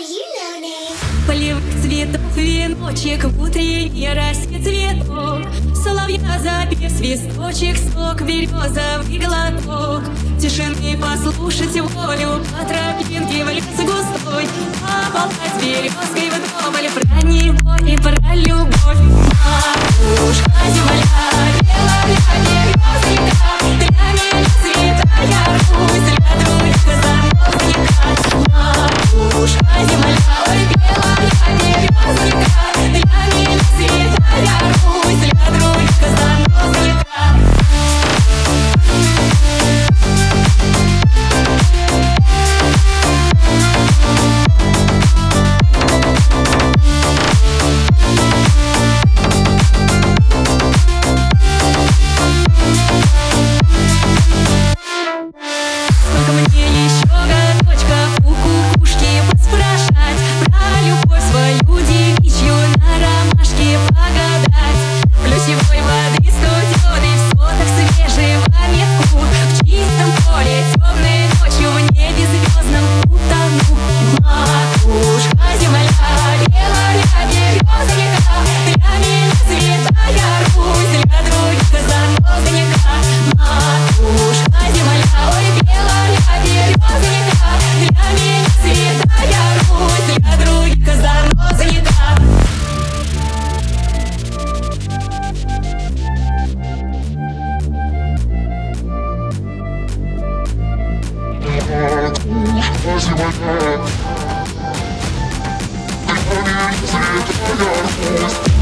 Полевых цветов веночек, в утренний рассвет цветок. Соловья запев свисточек, сок березовый глоток. Тишины послушать волю, по тропинке в лес густой. Поболтать с березкой вдоволь про него и про любовь. Матушка земля, белая березка, для меня святая Русь, для других заморзника. Матушка земля, ой, белая березка, для меня святая Русь, для других заморзника. Ты мне святая Русь.